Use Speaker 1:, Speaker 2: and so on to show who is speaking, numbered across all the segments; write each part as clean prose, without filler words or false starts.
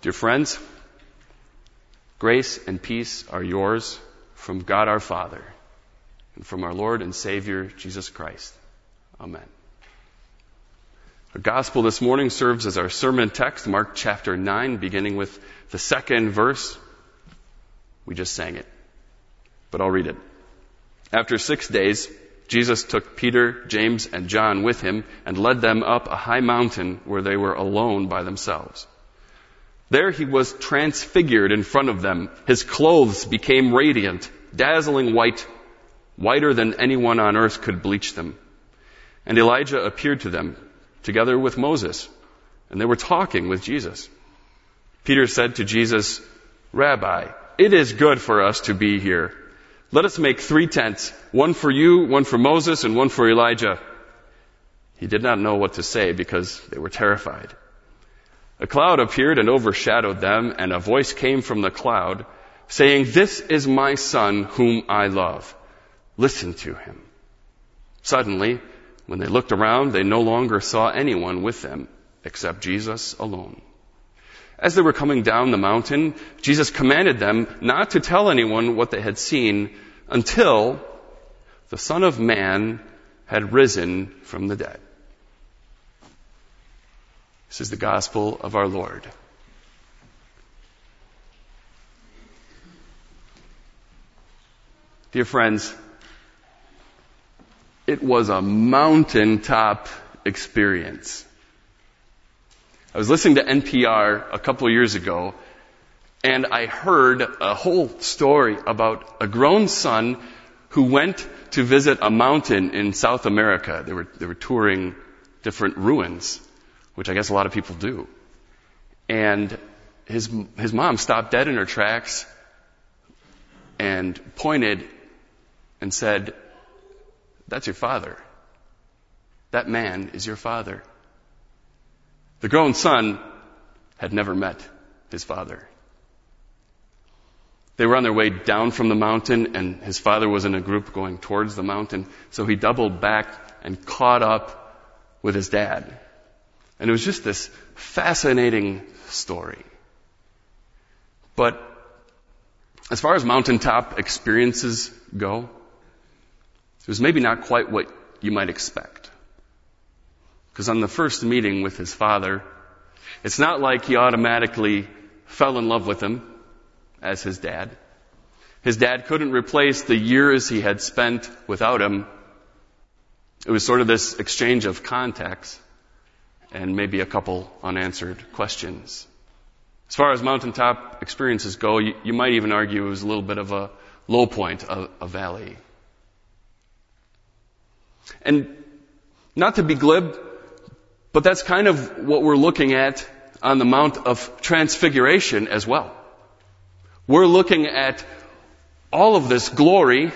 Speaker 1: Dear friends, grace and peace are yours from God our Father and from our Lord and Savior, Jesus Christ. Amen. Our gospel this morning serves as our sermon text, Mark chapter 9, beginning with the second verse. We just sang it, but I'll read it. After 6 days, Jesus took Peter, James, and John with him and led them up a high mountain where they were alone by themselves. There he was transfigured in front of them. His clothes became radiant, dazzling white, whiter than anyone on earth could bleach them. And Elijah appeared to them, together with Moses, and they were talking with Jesus. Peter said to Jesus, "Rabbi, it is good for us to be here. Let us make 3 tents, one for you, one for Moses, and one for Elijah." He did not know what to say because they were terrified. A cloud appeared and overshadowed them, and a voice came from the cloud, saying, "This is my son whom I love. Listen to him." Suddenly, when they looked around, they no longer saw anyone with them except Jesus alone. As they were coming down the mountain, Jesus commanded them not to tell anyone what they had seen until the Son of Man had risen from the dead. This is the gospel of our Lord. Dear friends, it was a mountaintop experience. I was listening to NPR a couple of years ago, and I heard a whole story about a grown son who went to visit a mountain in South America. They were touring different ruins, which I guess a lot of people do. And his mom stopped dead in her tracks and pointed and said, "That's your father. That man is your father." The grown son had never met his father. They were on their way down from the mountain, and his father was in a group going towards the mountain, so he doubled back and caught up with his dad. And it was just this fascinating story. But as far as mountaintop experiences go, it was maybe not quite what you might expect. Because on the first meeting with his father, it's not like he automatically fell in love with him as his dad. His dad couldn't replace the years he had spent without him. It was sort of this exchange of contacts and maybe a couple unanswered questions. As far as mountaintop experiences go, you might even argue it was a little bit of a low point, a valley. And not to be glib, but that's kind of what we're looking at on the Mount of Transfiguration as well. We're looking at all of this glory,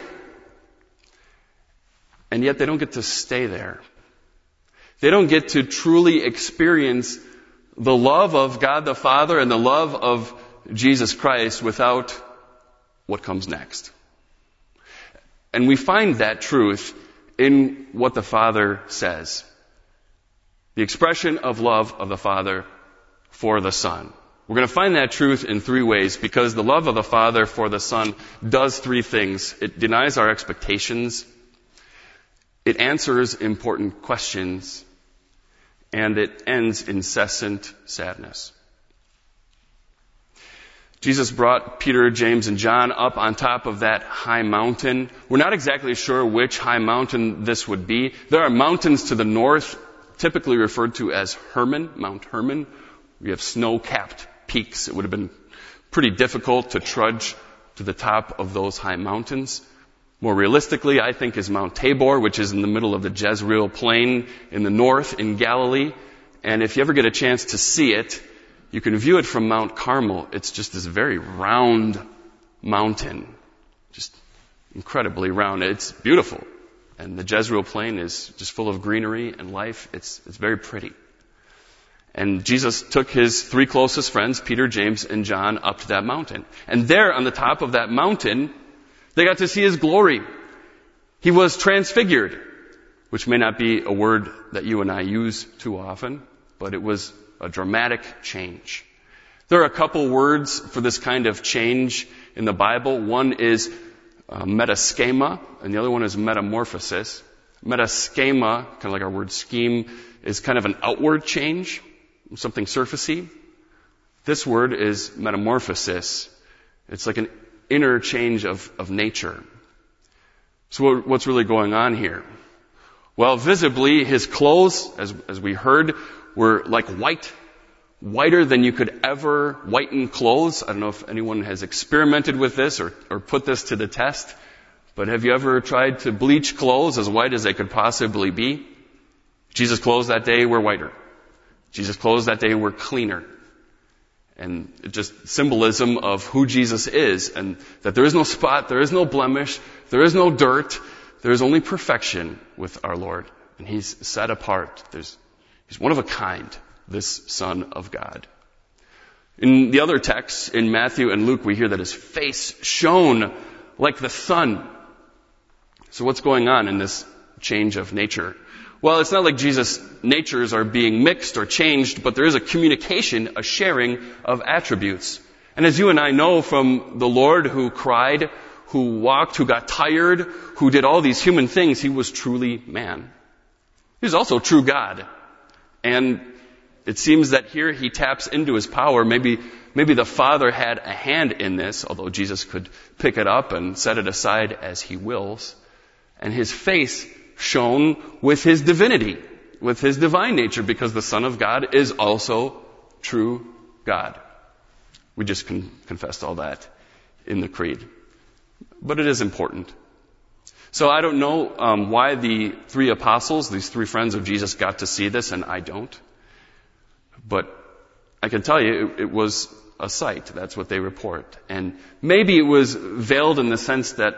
Speaker 1: and yet they don't get to stay there. They don't get to truly experience the love of God the Father and the love of Jesus Christ without what comes next. And we find that truth in what the Father says. The expression of love of the Father for the Son. We're going to find that truth in 3 ways, because the love of the Father for the Son does 3 things. It denies our expectations, it answers important questions, and it ends incessant sadness. Jesus brought Peter, James, and John up on top of that high mountain. We're not exactly sure which high mountain this would be. There are mountains to the north, typically referred to as Hermon, Mount Hermon. We have snow-capped peaks. It would have been pretty difficult to trudge to the top of those high mountains. More realistically, I think, is Mount Tabor, which is in the middle of the Jezreel Plain in the north in Galilee. And if you ever get a chance to see it, you can view it from Mount Carmel. It's just this very round mountain, just incredibly round. It's beautiful. And the Jezreel Plain is just full of greenery and life. It's very pretty. And Jesus took his 3 closest friends, Peter, James, and John, up to that mountain. And there on the top of that mountain, they got to see his glory. He was transfigured, which may not be a word that you and I use too often, but it was a dramatic change. There are a couple words for this kind of change in the Bible. One is metaschema, and the other one is metamorphosis. Metaschema, kind of like our word scheme, is kind of an outward change, something surfacey. This word is metamorphosis. It's like an inner change of nature. So what's really going on here? Well, visibly, his clothes, as we heard, were like whiter than you could ever whiten clothes. I don't know if anyone has experimented with this or put this to the test, but have you ever tried to bleach clothes as white as they could possibly be? Jesus' clothes that day were whiter. Jesus' clothes that day were cleaner. And just symbolism of who Jesus is, and that there is no spot, there is no blemish, there is no dirt, there is only perfection with our Lord. And He's set apart. He's one of a kind, this Son of God. In the other texts, in Matthew and Luke, we hear that His face shone like the sun. So what's going on in this change of nature? Well, it's not like Jesus' natures are being mixed or changed, but there is a communication, a sharing of attributes. And as you and I know from the Lord who cried, who walked, who got tired, who did all these human things, He was truly man. He was also true God. And it seems that here He taps into His power. Maybe the Father had a hand in this, although Jesus could pick it up and set it aside as He wills. And His face shone with His divinity, with His divine nature, because the Son of God is also true God. We just confessed all that in the Creed. But it is important. So I don't know why the three apostles, these three friends of Jesus, got to see this and I don't. But I can tell you it was a sight. That's what they report. And maybe it was veiled in the sense that,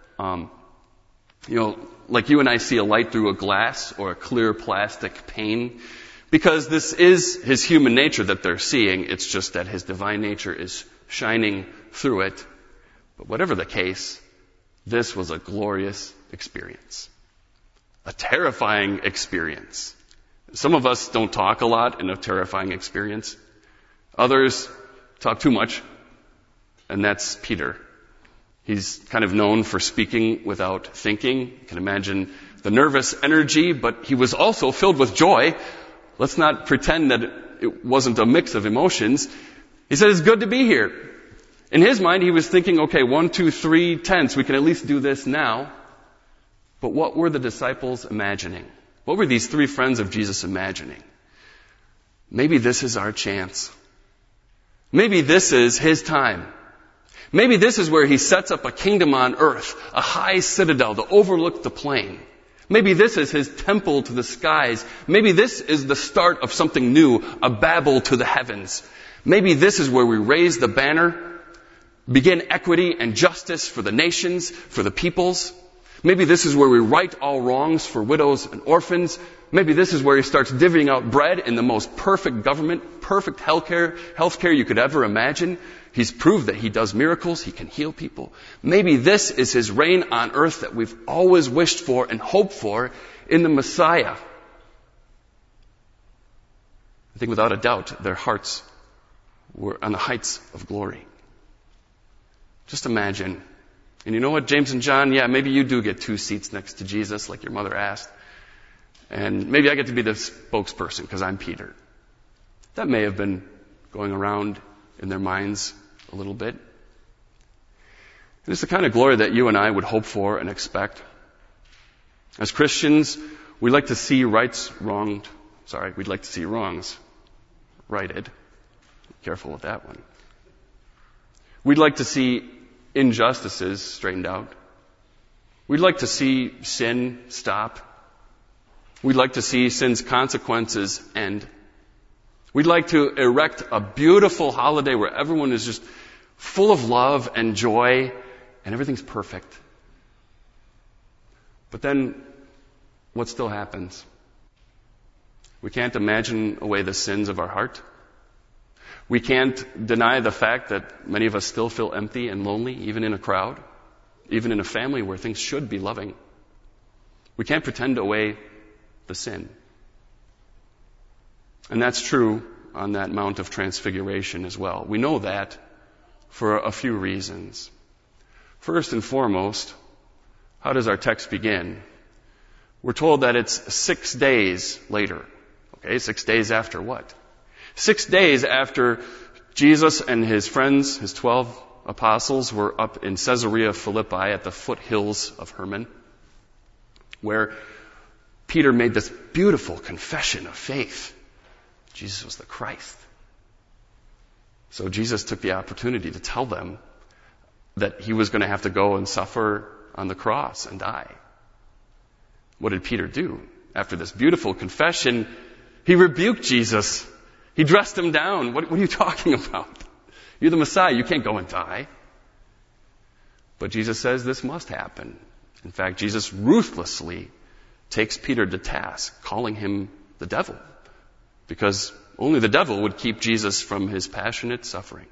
Speaker 1: like you and I see a light through a glass or a clear plastic pane, because this is His human nature that they're seeing. It's just that His divine nature is shining through it. But whatever the case, this was a glorious experience. A terrifying experience. Some of us don't talk a lot in a terrifying experience. Others talk too much, and that's Peter. He's kind of known for speaking without thinking. You can imagine the nervous energy, but he was also filled with joy. Let's not pretend that it wasn't a mix of emotions. He said, it's good to be here. In his mind, he was thinking, okay, 1, 2, 3 tenths, we can at least do this now. But what were the disciples imagining? What were these three friends of Jesus imagining? Maybe this is our chance. Maybe this is His time. Maybe this is where He sets up a kingdom on earth, a high citadel to overlook the plain. Maybe this is His temple to the skies. Maybe this is the start of something new, a Babel to the heavens. Maybe this is where we raise the banner, begin equity and justice for the nations, for the peoples. Maybe this is where we right all wrongs for widows and orphans. Maybe this is where He starts divvying out bread in the most perfect government, perfect healthcare you could ever imagine. He's proved that He does miracles. He can heal people. Maybe this is His reign on earth that we've always wished for and hoped for in the Messiah. I think without a doubt, their hearts were on the heights of glory. Just imagine. And you know what, James and John? Yeah, maybe you do get 2 seats next to Jesus like your mother asked. And maybe I get to be the spokesperson because I'm Peter. That may have been going around in their minds a little bit. And it's the kind of glory that you and I would hope for and expect. As Christians, we like to see we'd like to see wrongs righted. Be careful with that one. We'd like to see injustices straightened out. We'd like to see sin stop. We'd like to see sin's consequences end. We'd like to erect a beautiful holiday where everyone is just full of love and joy and everything's perfect. But then what still happens? We can't imagine away the sins of our heart. We can't deny the fact that many of us still feel empty and lonely, even in a crowd, even in a family where things should be loving. We can't pretend away the sin. And that's true on that Mount of Transfiguration as well. We know that for a few reasons. First and foremost, how does our text begin? We're told that it's 6 days later. Okay, 6 days after what? 6 days after Jesus and his friends, his 12 apostles, were up in Caesarea Philippi at the foothills of Hermon, where Peter made this beautiful confession of faith. Jesus was the Christ. So Jesus took the opportunity to tell them that he was going to have to go and suffer on the cross and die. What did Peter do? After this beautiful confession, he rebuked Jesus. He dressed him down. What are you talking about? You're the Messiah. You can't go and die. But Jesus says this must happen. In fact, Jesus ruthlessly takes Peter to task, calling him the devil, because only the devil would keep Jesus from his passionate suffering.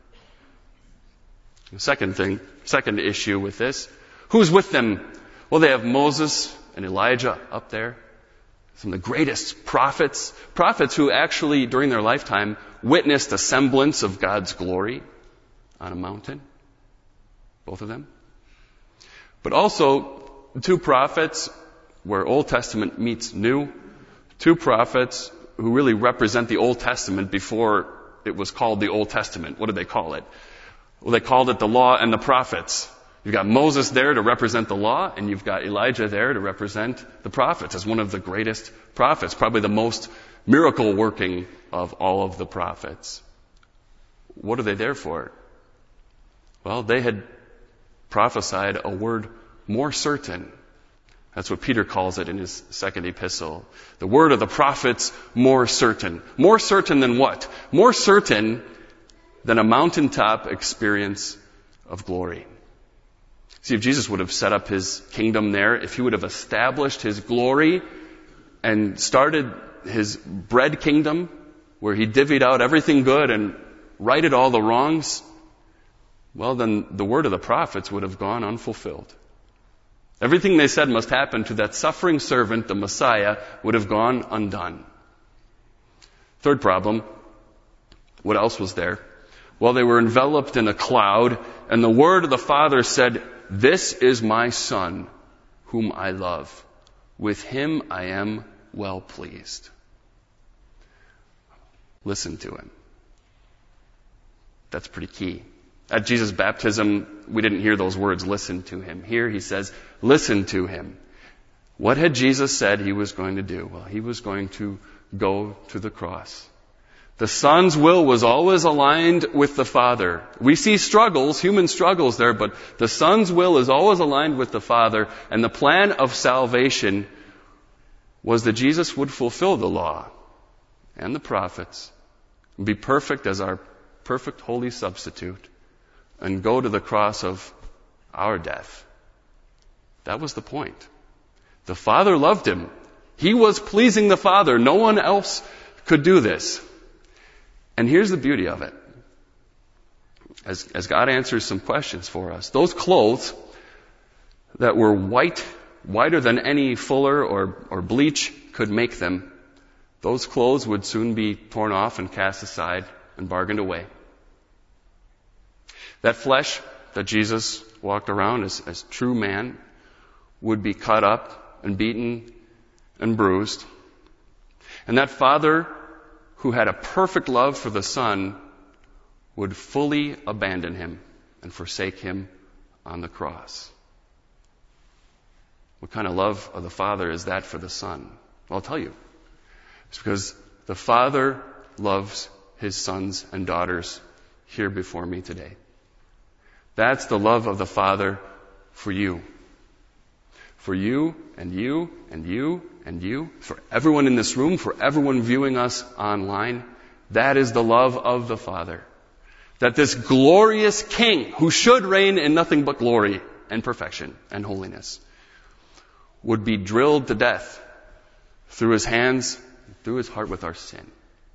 Speaker 1: The second issue with this, who's with them? Well, they have Moses and Elijah up there, some of the greatest prophets who actually, during their lifetime, witnessed a semblance of God's glory on a mountain. Both of them. But also, 2 prophets where Old Testament meets New. 2 prophets who really represent the Old Testament before it was called the Old Testament. What did they call it? Well, they called it the Law and the Prophets. You've got Moses there to represent the law, and you've got Elijah there to represent the prophets as one of the greatest prophets, probably the most miracle working of all of the prophets. What are they there for? Well, they had prophesied a word more certain. That's what Peter calls it in his second epistle. The word of the prophets more certain. More certain than what? More certain than a mountaintop experience of glory. See, if Jesus would have set up his kingdom there, if he would have established his glory and started his bread kingdom, where he divvied out everything good and righted all the wrongs, well, then the word of the prophets would have gone unfulfilled. Everything they said must happen to that suffering servant, the Messiah, would have gone undone. Third problem, what else was there? Well, they were enveloped in a cloud, and the word of the Father said, "This is my Son, whom I love. With him I am well pleased." Listen to him. That's pretty key. At Jesus' baptism, we didn't hear those words, "listen to him." Here he says, "Listen to him." What had Jesus said he was going to do? Well, he was going to go to the cross. The Son's will was always aligned with the Father. We see struggles, human struggles there, but the Son's will is always aligned with the Father, and the plan of salvation was that Jesus would fulfill the law and the prophets, be perfect as our perfect holy substitute, and go to the cross of our death. That was the point. The Father loved him. He was pleasing the Father. No one else could do this. And here's the beauty of it. As God answers some questions for us, those clothes that were whiter than any fuller or bleach could make them, those clothes would soon be torn off and cast aside and bargained away. That flesh that Jesus walked around as true man would be cut up and beaten and bruised. And that Father who had a perfect love for the Son would fully abandon him and forsake him on the cross. What kind of love of the Father is that for the Son? Well, I'll tell you. It's because the Father loves his sons and daughters here before me today. That's the love of the Father for you. For you and you and you and you, for everyone in this room, for everyone viewing us online. That is the love of the Father. That this glorious King, who should reign in nothing but glory and perfection and holiness, would be drilled to death through his hands, through his heart with our sin.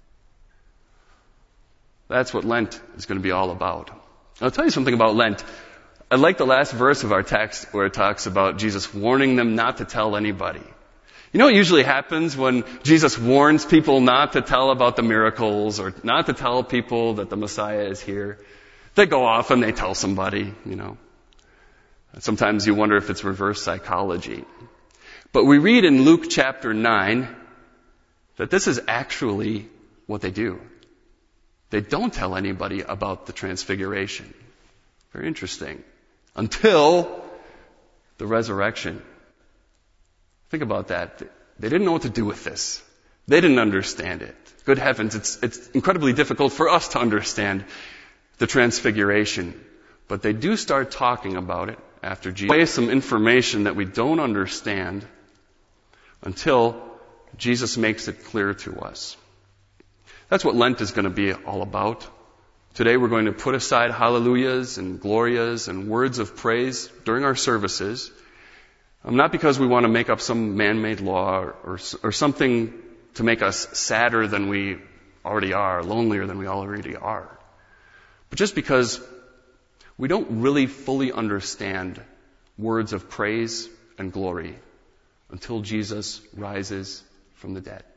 Speaker 1: That's what Lent is going to be all about. I'll tell you something about Lent. I like the last verse of our text where it talks about Jesus warning them not to tell anybody. You know what usually happens when Jesus warns people not to tell about the miracles or not to tell people that the Messiah is here? They go off and they tell somebody, Sometimes you wonder if it's reverse psychology. But we read in Luke chapter 9 that this is actually what they do. They don't tell anybody about the transfiguration. Very interesting. Until the resurrection. Think about that. They didn't know what to do with this. They didn't understand it. Good heavens, it's incredibly difficult for us to understand the transfiguration. But they do start talking about it after Jesus lays some information that we don't understand until Jesus makes it clear to us. That's what Lent is going to be all about. Today we're going to put aside hallelujahs and glorias and words of praise during our services. Not because we want to make up some man-made law or something to make us sadder than we already are, lonelier than we already are. But just because we don't really fully understand words of praise and glory until Jesus rises from the dead.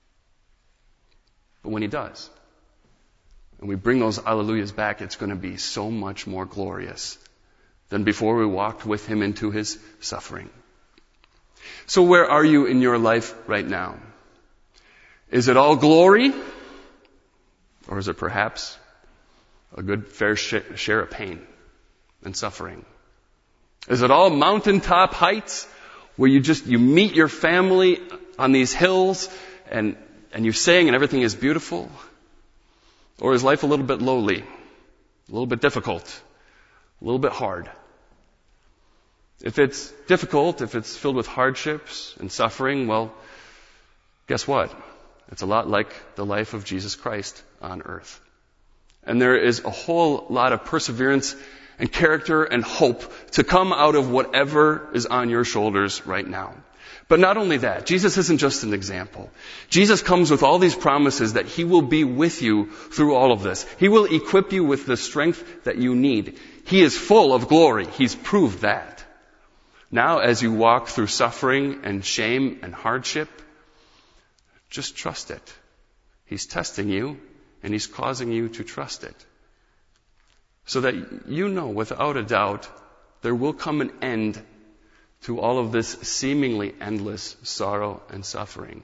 Speaker 1: But when he does, and we bring those alleluias back, it's going to be so much more glorious than before we walked with him into his suffering. So where are you in your life right now? Is it all glory? Or is it perhaps a good fair share of pain and suffering? Is it all mountaintop heights where you meet your family on these hills and you sing and everything is beautiful? Or is life a little bit lowly, a little bit difficult, a little bit hard? If it's difficult, if it's filled with hardships and suffering, well, guess what? It's a lot like the life of Jesus Christ on earth. And there is a whole lot of perseverance and character and hope to come out of whatever is on your shoulders right now. But not only that, Jesus isn't just an example. Jesus comes with all these promises that he will be with you through all of this. He will equip you with the strength that you need. He is full of glory. He's proved that. Now, as you walk through suffering and shame and hardship, just trust it. He's testing you, and he's causing you to trust it. So that you know without a doubt there will come an end to all of this seemingly endless sorrow and suffering.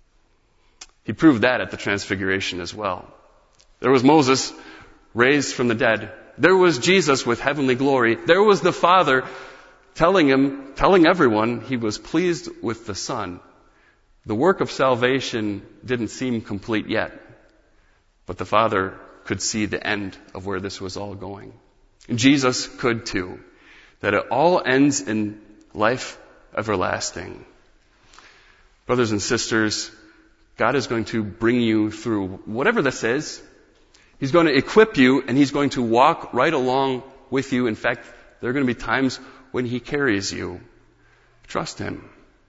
Speaker 1: He proved that at the Transfiguration as well. There was Moses raised from the dead. There was Jesus with heavenly glory. There was the Father telling everyone he was pleased with the Son. The work of salvation didn't seem complete yet, but the Father could see the end of where this was all going. And Jesus could too. That it all ends in life everlasting. Brothers and sisters, God is going to bring you through whatever this is. He's going to equip you, and he's going to walk right along with you. In fact, there are going to be times when he carries you. Trust him.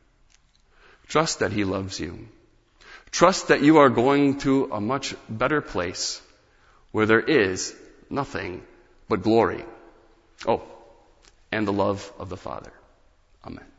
Speaker 1: Trust that he loves you. Trust that you are going to a much better place where there is nothing but glory. Oh, and the love of the Father. Amen.